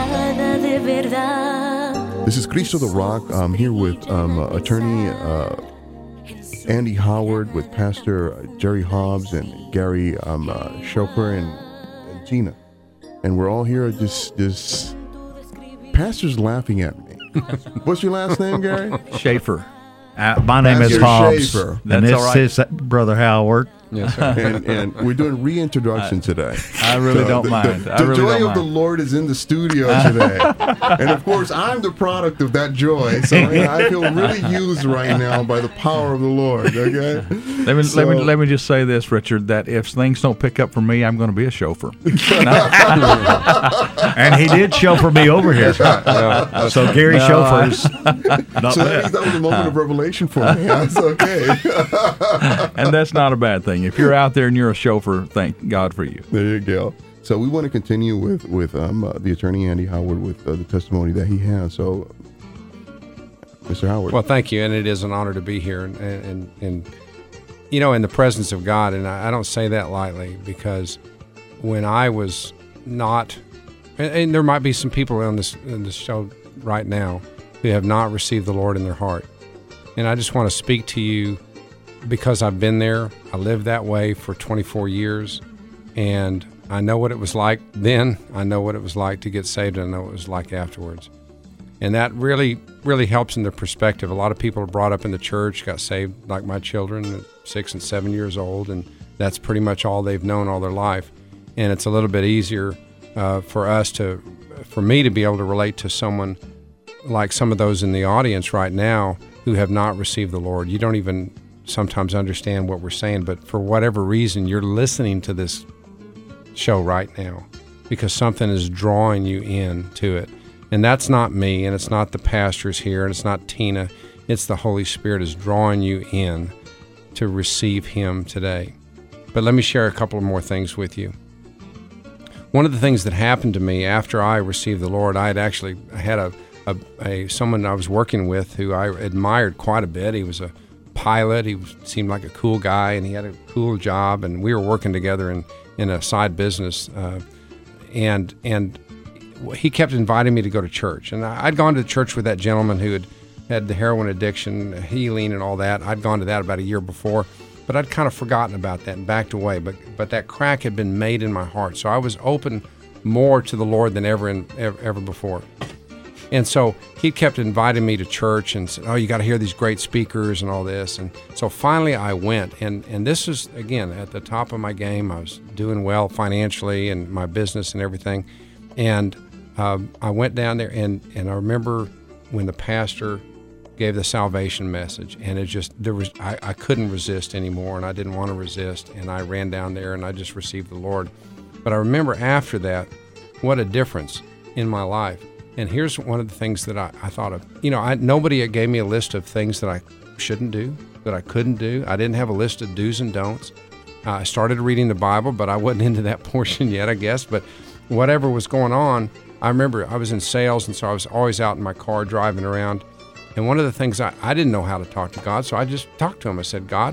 This is Cristo the Rock. I'm here with attorney Andy Howard, with Pastor Jerry Hobbs and Gary Chauffeur and Gina. And we're all here. This pastor's laughing at me. What's your last name, Gary? Schaefer. My name is Hobbs. Schaefer. And this is Brother Howard. Yes, sir. And we're doing reintroduction today. I really don't mind. The joy of the Lord is in the studio today. And of course, I'm the product of that joy. So I feel really used right now by the power of the Lord. Okay? Let me just say this, Richard, that if things don't pick up for me, I'm going to be a chauffeur. And he did chauffeur me over here. Yeah. So Gary chauffeurs. Not So bad. that was a moment of revelation for me. That's okay. And that's not a bad thing. If you're out there and you're a chauffeur, thank God for you. There you go. So we want to continue with the attorney Andy Howard with the testimony that he has. So, Mr. Howard. Well, thank you, and it is an honor to be here, and you know, in the presence of God. And I don't say that lightly, because when I was not, and there might be some people in this show right now who have not received the Lord in their heart, and I just want to speak to you because I've been there. I lived that way for 24 years, and I know what it was like then. I know what it was like to get saved, and I know what it was like afterwards. And that really, really helps in the perspective. A lot of people are brought up in the church, got saved like my children at 6 and 7 years old, and that's pretty much all they've known all their life. And it's a little bit easier for me to be able to relate to someone like some of those in the audience right now who have not received the Lord. You don't even sometimes understand what we're saying, but for whatever reason, you're listening to this show right now because something is drawing you in to it. And that's not me, and it's not the pastors here, and it's not Tina. It's the Holy Spirit is drawing you in to receive Him today. But let me share a couple of more things with you. One of the things that happened to me after I received the Lord, I had someone I was working with who I admired quite a bit. He was a pilot. He seemed like a cool guy, and he had a cool job, and we were working together in a side business, and he kept inviting me to go to church. And I'd gone to church with that gentleman who had the heroin addiction, healing, and all that. I'd gone to that about a year before, but I'd kind of forgotten about that and backed away. But that crack had been made in my heart, so I was open more to the Lord than ever before. And so he kept inviting me to church and said, "Oh, you got to hear these great speakers and all this." And so finally I went. And this is, again, at the top of my game. I was doing well financially and my business and everything. And I went down there, and I remember when the pastor gave the salvation message, and I couldn't resist anymore, and I didn't want to resist. And I ran down there, and I just received the Lord. But I remember after that, what a difference in my life. And here's one of the things that I thought of. You know, nobody gave me a list of things that I shouldn't do, that I couldn't do. I didn't have a list of do's and don'ts. I started reading the Bible, but I wasn't into that portion yet, I guess. But whatever was going on, I remember I was in sales, and so I was always out in my car driving around. And one of the things, I didn't know how to talk to God, so I just talked to Him. I said, "God,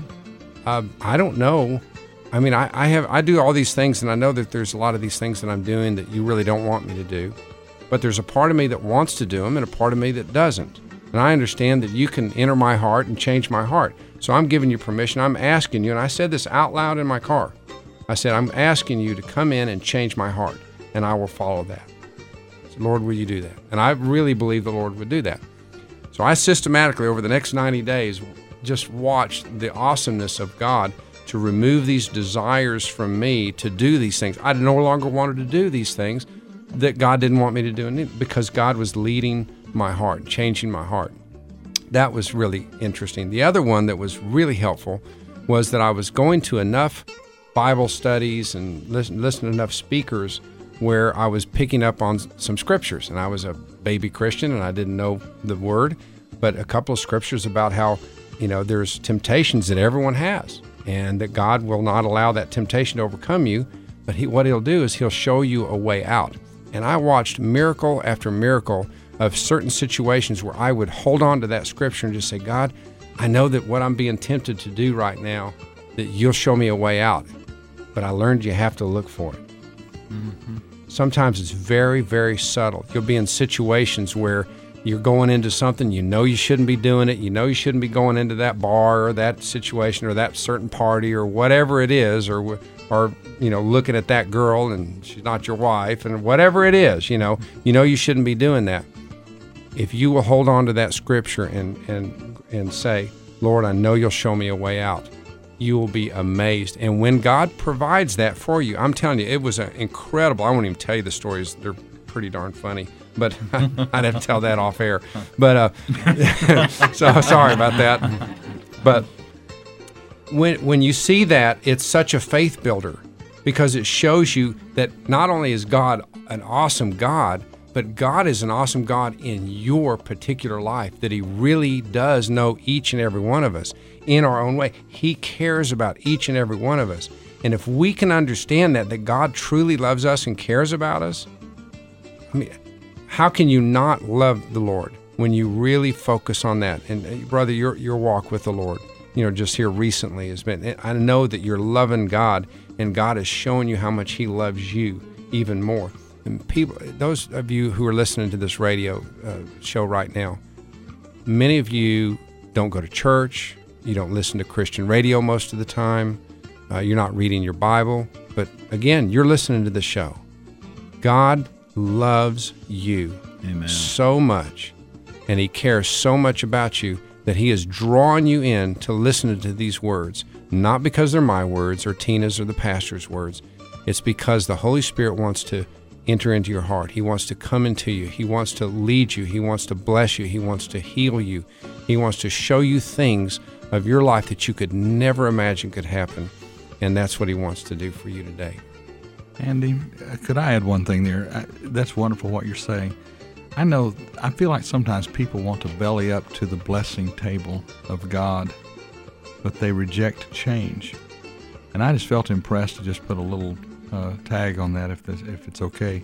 I don't know. I mean, I do all these things, and I know that there's a lot of these things that I'm doing that you really don't want me to do. But there's a part of me that wants to do them and a part of me that doesn't. And I understand that you can enter my heart and change my heart. So I'm giving you permission. I'm asking you," and I said this out loud in my car. I said, "I'm asking you to come in and change my heart, and I will follow that." I said, "Lord, will you do that?" And I really believe the Lord would do that. So I systematically, over the next 90 days, just watched the awesomeness of God to remove these desires from me to do these things. I no longer wanted to do these things that God didn't want me to do, because God was leading my heart, changing my heart. That was really interesting. The other one that was really helpful was that I was going to enough Bible studies and listening to enough speakers where I was picking up on some scriptures. And I was a baby Christian, and I didn't know the word, but a couple of scriptures about how, you know, there's temptations that everyone has, and that God will not allow that temptation to overcome you, but what He'll do is He'll show you a way out. And I watched miracle after miracle of certain situations where I would hold on to that scripture and just say, "God, I know that what I'm being tempted to do right now, that you'll show me a way out. But I learned you have to look for it." Mm-hmm. Sometimes it's very, very subtle. You'll be in situations where you're going into something, you know you shouldn't be doing it, you know you shouldn't be going into that bar or that situation or that certain party or whatever it is, or looking at that girl and she's not your wife, and whatever it is, you know you shouldn't be doing that. If you will hold on to that scripture and say, Lord, I know you'll show me a way out, you will be amazed. And when God provides that for you, I'm telling you, it was incredible. I won't even tell you the stories. They're pretty darn funny, but I'd have to tell that off air. But so sorry about that. But when you see that, it's such a faith builder, because it shows you that not only is God an awesome God, but God is an awesome God in your particular life, that He really does know each and every one of us in our own way. He cares about each and every one of us. And if we can understand that God truly loves us and cares about us, I mean, how can you not love the Lord when you really focus on that? And brother, your walk with the Lord, just here recently has been, I know that you're loving God, and God is showing you how much He loves you even more. And people, those of you who are listening to this radio show right now, many of you don't go to church, you don't listen to Christian radio most of the time, you're not reading your Bible, but again, you're listening to the show. God loves you so much, and He cares so much about you that He is drawing you in to listen to these words, not because they're my words or Tina's or the pastor's words. It's because the Holy Spirit wants to enter into your heart. He wants to come into you. He wants to lead you. He wants to bless you. He wants to heal you. He wants to show you things of your life that you could never imagine could happen, and that's what He wants to do for you today. Andy, could I add one thing there? That's wonderful what you're saying. I feel like sometimes people want to belly up to the blessing table of God, but they reject change. And I just felt impressed to just put a little tag on that, if it's okay.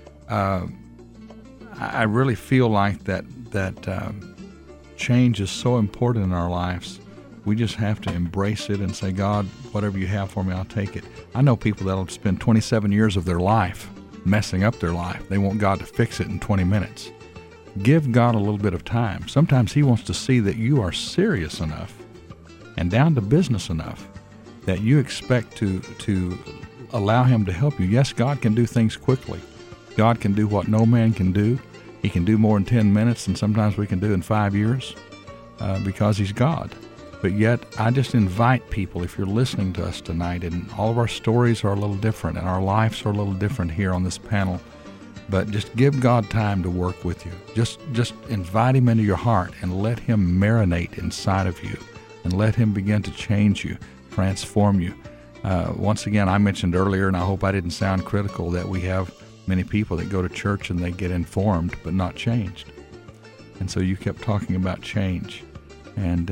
I really feel like that change is so important in our lives. We just have to embrace it and say, God, whatever you have for me, I'll take it. I know people that'll spend 27 years of their life messing up their life. They want God to fix it in 20 minutes. Give God a little bit of time. Sometimes He wants to see that you are serious enough and down to business enough that you expect to allow Him to help you. Yes, God can do things quickly. God can do what no man can do. He can do more in 10 minutes than sometimes we can do in 5 years because He's God. But yet, I just invite people, if you're listening to us tonight, and all of our stories are a little different, and our lives are a little different here on this panel, but just give God time to work with you. Just invite Him into your heart and let Him marinate inside of you, and let Him begin to change you, transform you. Once again, I mentioned earlier, and I hope I didn't sound critical, that we have many people that go to church and they get informed but not changed. And so you kept talking about change. And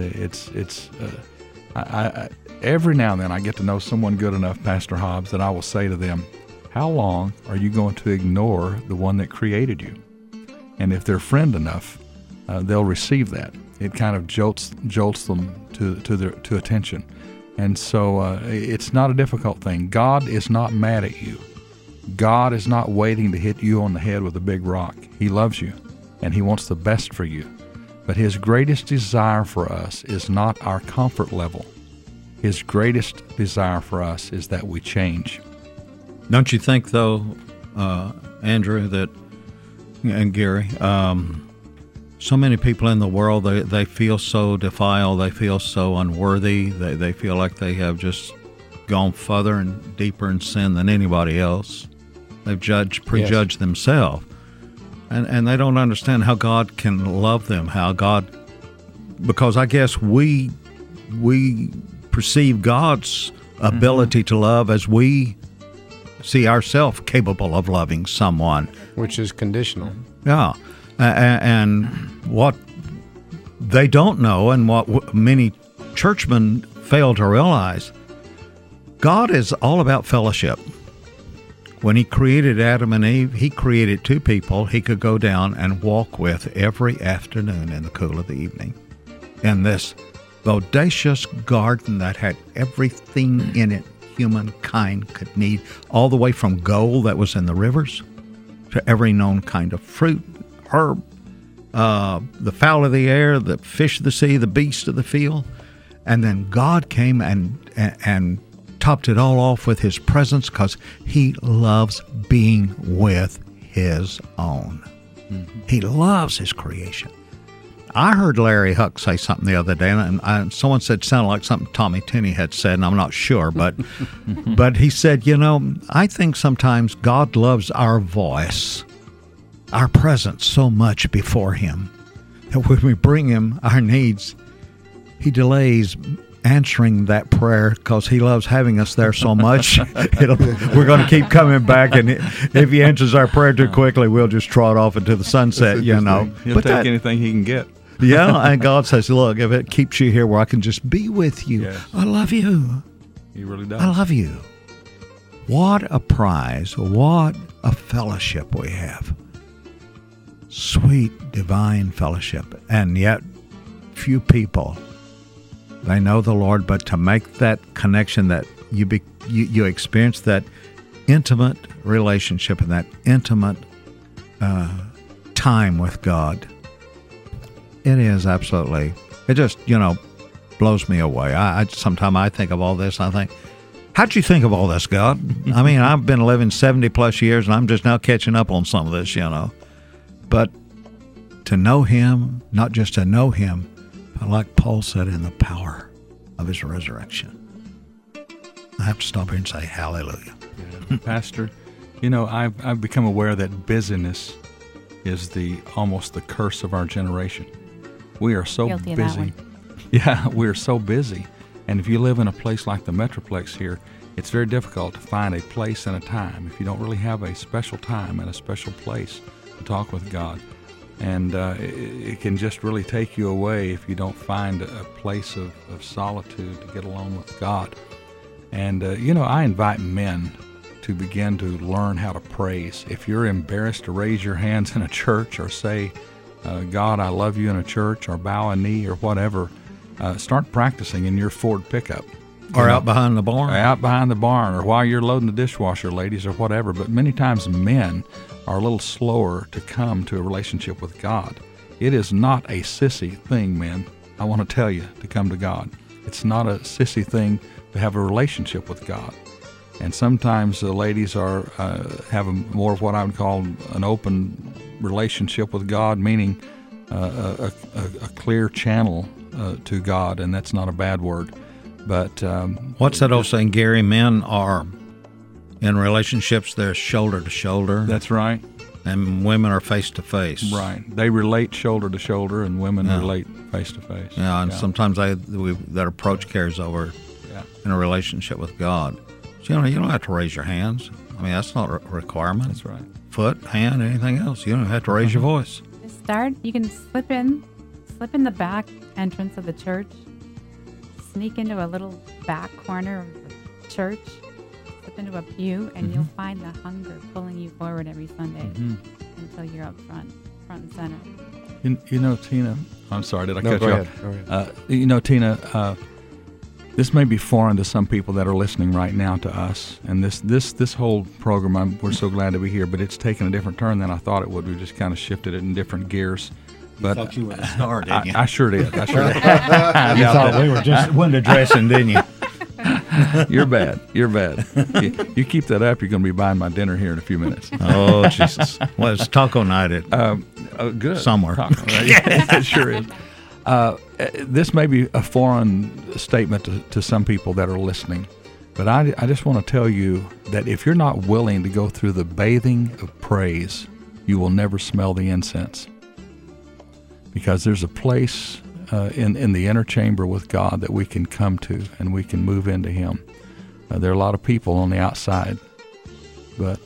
I every now and then I get to know someone good enough, Pastor Hobbs, that I will say to them, how long are you going to ignore the one that created you? And if they're friend enough, they'll receive that. It kind of jolts them to attention. And so it's not a difficult thing. God is not mad at you. God is not waiting to hit you on the head with a big rock. He loves you, and He wants the best for you. But His greatest desire for us is not our comfort level. His greatest desire for us is that we change. Don't you think, though, Andrew, and Gary, so many people in the world, they feel so defiled, they feel so unworthy, they feel like they have just gone further and deeper in sin than anybody else. They've prejudged themselves. And they don't understand how God can love them, because I guess we perceive God's ability to love as we see ourselves capable of loving someone. Which is conditional. Yeah. And what they don't know, and what many churchmen fail to realize, God is all about fellowship. When He created Adam and Eve, He created two people He could go down and walk with every afternoon in the cool of the evening. In this bodacious garden that had everything in it humankind could need, all the way from gold that was in the rivers to every known kind of fruit, herb, the fowl of the air, the fish of the sea, the beast of the field. And then God came and topped it all off with his presence, because he loves being with his own. Mm-hmm. He loves his creation. I heard Larry Huck say something the other day, and someone said it sounded like something Tommy Tinney had said, and I'm not sure, but but he said, I think sometimes God loves our voice, our presence so much before him, that when we bring him our needs, he delays answering that prayer because he loves having us there so much. We're going to keep coming back, and if he answers our prayer too quickly, we'll just trot off into the sunset, He'll take anything he can get. Yeah, and God says, look, if it keeps you here where I can just be with you, yes. I love you. He really does. I love you. What a prize, what a fellowship we have. Sweet, divine fellowship. And yet, few people, they know the Lord, but to make that connection that you experience that intimate relationship and that intimate time with God, it is absolutely, it just, blows me away. Sometimes I think of all this, and I think, how'd you think of all this, God? I mean, I've been living 70 plus years, and I'm just now catching up on some of this, But to know him, not just to know him, but like Paul said, in the power of his resurrection. I have to stop here and say hallelujah. Yeah. Pastor, I've become aware that busyness is almost the curse of our generation. We are so Guilty busy. Of that one. Yeah, we're so busy. And if you live in a place like the Metroplex here, it's very difficult to find a place and a time if you don't really have a special time and a special place to talk with God. And it can just really take you away if you don't find a place of solitude to get alone with God. And, I invite men to begin to learn how to praise. If you're embarrassed to raise your hands in a church or say, God, I love you in a church, or bow a knee or whatever, start practicing in your Ford pickup. Or out behind the barn. Out behind the barn, or while you're loading the dishwasher, ladies, or whatever. But many times men are a little slower to come to a relationship with God. It is not a sissy thing, men, I want to tell you, to come to God. It's not a sissy thing to have a relationship with God. And sometimes the ladies have more of what I would call an open relationship with God, meaning a clear channel to God, and that's not a bad word. But what's that old saying, Gary? Men are in relationships, they're shoulder to shoulder. That's right. And women are face to face. Right. They relate shoulder to shoulder, and women relate face to face. Yeah, and sometimes that approach carries over in a relationship with God. So, you don't have to raise your hands. I mean, that's not a requirement. That's right. Foot, hand, anything else. You don't have to raise your voice. To you can slip in the back entrance of the church, sneak into a little back corner of the church, slip into a pew, and you'll find the hunger pulling you forward every Sunday until you're up front and center. Tina, I'm sorry, did I cut you off? Go ahead. Tina, this may be foreign to some people that are listening right now to us, and this whole program, we're so glad to be here, but it's taken a different turn than I thought it would. We just kind of shifted it in different gears. But thought you were the star, didn't you? I sure did. You thought we were just window dressing, didn't you? You're bad. You keep that up, you're going to be buying my dinner here in a few minutes. Oh, Jesus. Well, it's taco night at good. Somewhere. Taco, right? It sure is. This may be a foreign statement to some people that are listening, but I just want to tell you that if you're not willing to go through the bathing of praise, you will never smell the incense. Because there's a place in the inner chamber with God that we can come to and we can move into Him. There are a lot of people on the outside, but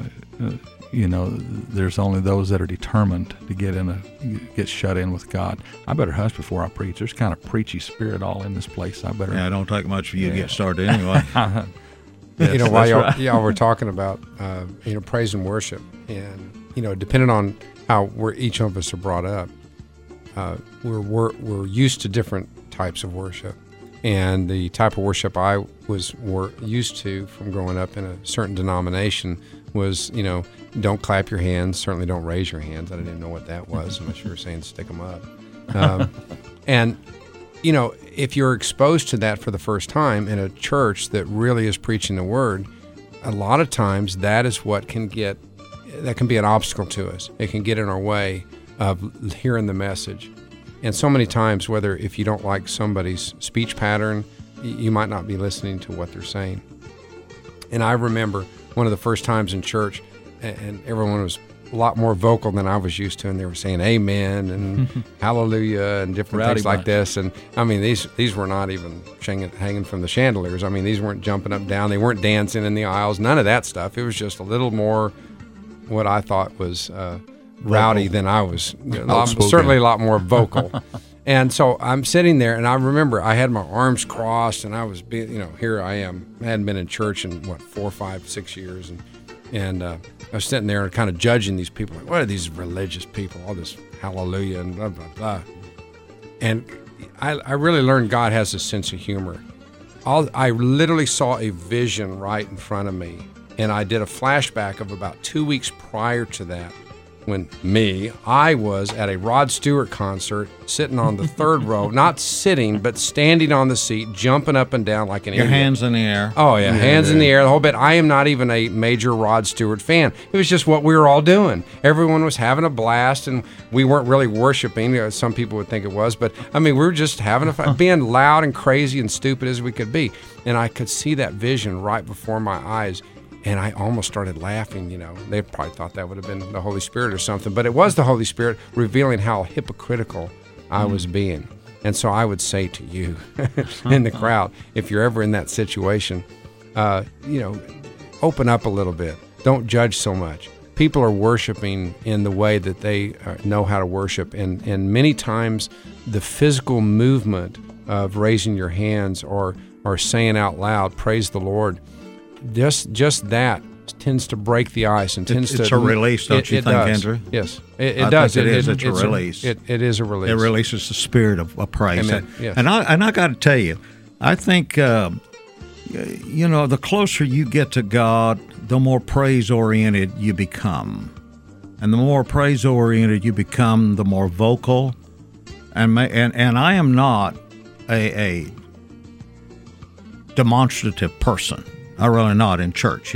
there's only those that are determined to get shut in with God. I better hush before I preach. There's kind of preachy spirit all in this place. I better. Yeah, it don't take much for you to get started anyway. Yes, while y'all were talking about praise and worship, and depending on how each of us are brought up, we're used to different types of worship. And the type of worship I was used to from growing up in a certain denomination was, don't clap your hands, certainly don't raise your hands. I didn't even know what that was, unless you were saying stick them up. And, if you're exposed to that for the first time in a church that really is preaching the Word, a lot of times that is what can be an obstacle to us. It can get in our way of hearing the message. And so many times, if you don't like somebody's speech pattern, you might not be listening to what they're saying. And I remember one of the first times in church, and everyone was a lot more vocal than I was used to, and they were saying amen and hallelujah and different Rowdy things like bunch. this. And I mean, these were not even hanging from the chandeliers. I mean, these weren't jumping up and down. They weren't dancing in the aisles. None of that stuff. It was just a little more what I thought was rowdy than I was. Certainly a lot more vocal. And so I'm sitting there, and I remember I had my arms crossed, and I was, here I am. I hadn't been in church in 4, 5, 6 years, and I was sitting there and kind of judging these people. Like, what are these religious people? All this hallelujah and blah blah blah. And I really learned God has a sense of humor. I literally saw a vision right in front of me, and I did a flashback of about 2 weeks prior to that, when I was at a Rod Stewart concert, sitting on the third row, not sitting, but standing on the seat, jumping up and down like an Your idiot. hands in the air. Oh, yeah, hands in the air, the whole bit. I am not even a major Rod Stewart fan. It was just what we were all doing. Everyone was having a blast, and we weren't really worshiping. Some people would think it was, but, I mean, we were just having a fun, being loud and crazy and stupid as we could be. And I could see that vision right before my eyes. And I almost started laughing, They probably thought that would have been the Holy Spirit or something. But it was the Holy Spirit revealing how hypocritical I was being. And so I would say to you in the crowd, if you're ever in that situation, open up a little bit. Don't judge so much. People are worshiping in the way that they know how to worship. And many times the physical movement of raising your hands or saying out loud, praise the Lord, just that tends to break the ice and tends to... It's a release, don't you think, does. Andrew? Yes, it does. Think it is. It's a release. It is a release. It releases the spirit of praise. Amen. Yes. And I got to tell you, I think, the closer you get to God, the more praise-oriented you become. And the more praise-oriented you become, the more vocal. And I am not a demonstrative person. I really not in church.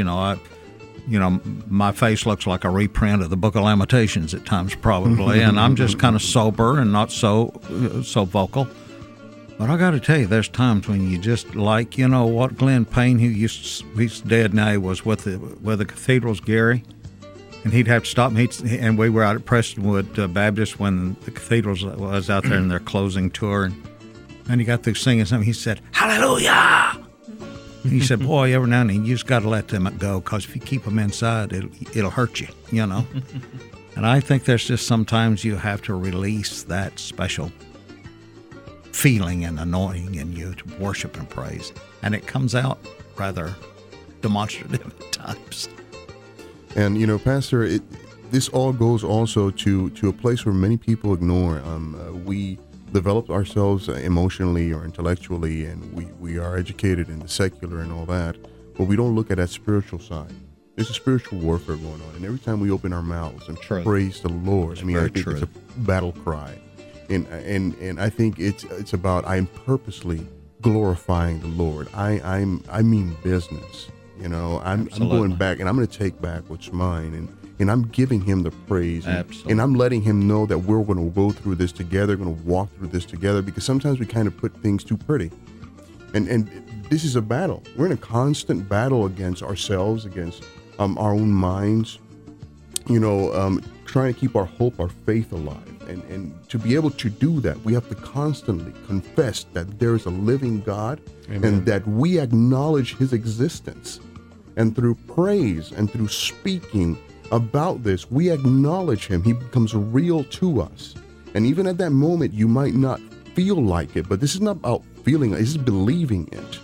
My face looks like a reprint of the Book of Lamentations at times, probably, and I'm just kind of sober and not so vocal. But I got to tell you, there's times when you just like, what Glenn Payne, he's dead now, he was with the Cathedrals, Gary, and he'd have to stop me. And we were out at Prestonwood Baptist when the Cathedrals was out there in their closing tour, and he got through singing something. He said, "Hallelujah." He said, boy, every now and then you just got to let them go, because if you keep them inside, it'll hurt you, And I think there's just sometimes you have to release that special feeling and anointing in you to worship and praise. And it comes out rather demonstrative at times. And, Pastor, this all goes also to a place where many people ignore. We developed ourselves emotionally or intellectually, and we are educated in the secular and all that, but we don't look at that spiritual side. There's a spiritual warfare going on, and every time we open our mouths and praise the Lord, I think it's a battle cry, and I think it's about I'm purposely glorifying the Lord. I mean business, I'm going back, and I'm going to take back what's mine, and I'm giving him the praise. And I'm letting him know that we're going to go through this together, going to walk through this together, because sometimes we kind of put things too pretty. And this is a battle. We're in a constant battle against ourselves, against our own minds, trying to keep our hope, our faith alive. And to be able to do that, we have to constantly confess that there is a living God. Amen. And that we acknowledge his existence. And through praise and through speaking about this, we acknowledge him. He becomes real to us. And even at that moment, you might not feel like it, but this is not about feeling it, this is believing it.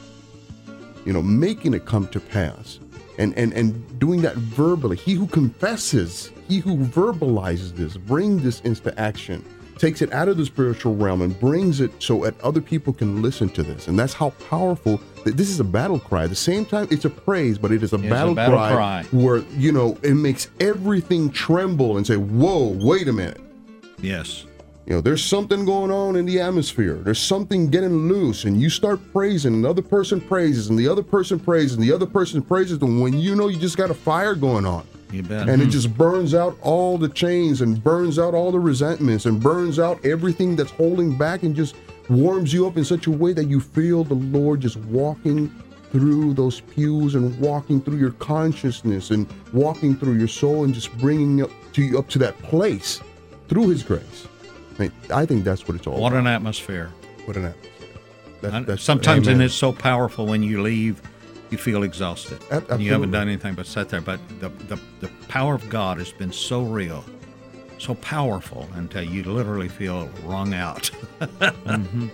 Making it come to pass. And doing that verbally. He who confesses, he who verbalizes this, bring this into action. takes it out of the spiritual realm and brings it so that other people can listen to this. And that's how powerful, this is a battle cry. At the same time, it's a praise, but it is a battle cry where, it makes everything tremble and say, whoa, wait a minute. Yes. There's something going on in the atmosphere. There's something getting loose, and you start praising, and the other person praises, and the other person praises, and the other person praises, and when you just got a fire going on. You bet. And it just burns out all the chains and burns out all the resentments and burns out everything that's holding back and just warms you up in such a way that you feel the Lord just walking through those pews and walking through your consciousness and walking through your soul and just bringing you up to that place through His grace. I think that's what it's all about. What an atmosphere. What an atmosphere. That's sometimes, amen. and it's so powerful when you leave, you feel exhausted. Absolutely. And you haven't done anything but sit there. But the power of God has been so real, so powerful, until you literally feel wrung out. Mm-hmm.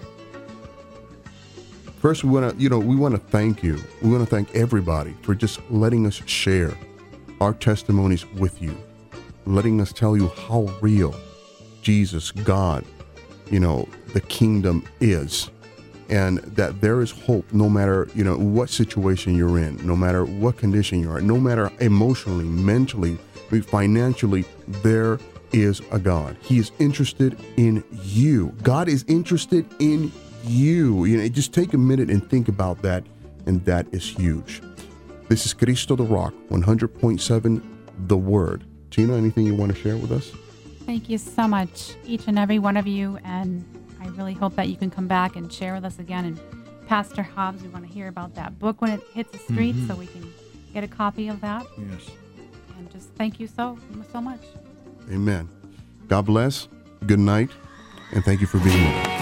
First, we want to thank you. We want to thank everybody for just letting us share our testimonies with you, letting us tell you how real Jesus, God, the kingdom is, and that there is hope no matter, what situation you're in, no matter what condition you're in, no matter emotionally, mentally, financially, there is a God. He is interested in you. God is interested in you. Just take a minute and think about that, and that is huge. This is Cristo the Rock, 100.7 The Word. Tina, anything you want to share with us? Thank you so much, each and every one of you, and I really hope that you can come back and share with us again. And Pastor Hobbs, we want to hear about that book when it hits the streets, so we can get a copy of that. Yes. And just thank you so much. Amen. God bless. Good night, and thank you for being with us.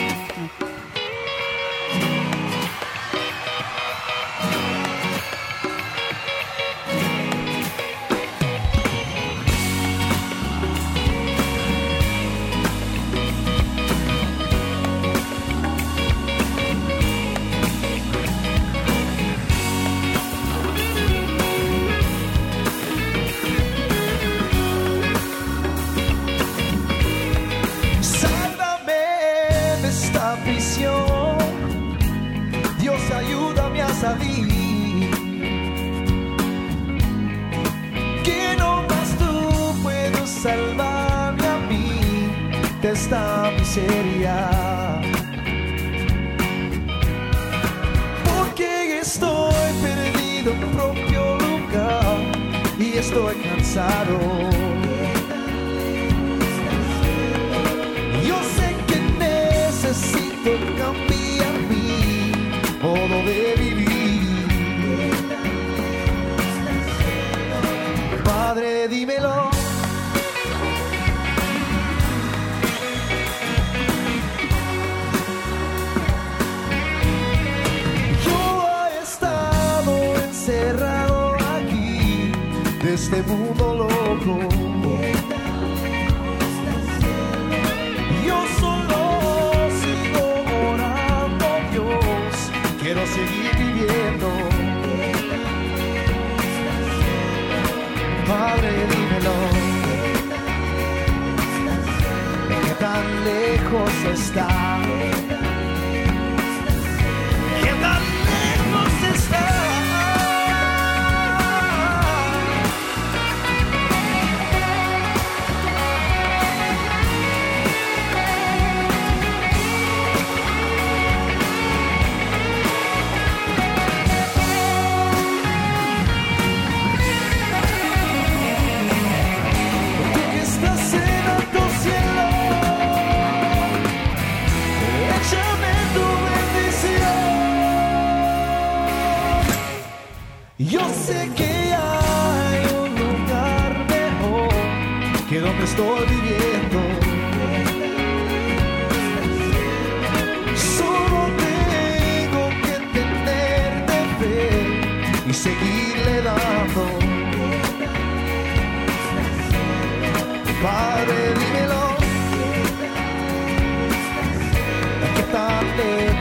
Que no más tú puedes salvarme a mí de esta miseria, porque estoy perdido en mi propio lugar y estoy cansado. Yo sé que necesito cambiar mi modo de vivir. Padre, dímelo. Yo he estado encerrado aquí de este mundo loco. Yo solo sigo orando, Dios, quiero seguir viviendo. Padre, dímelo, ¿qué tan lejos está? ¿Qué tan lejos está? Yo sé que hay un lugar mejor que donde estoy viviendo. Solo tengo que tener de fe y seguirle dando. Padre, dímelo, que tan lejos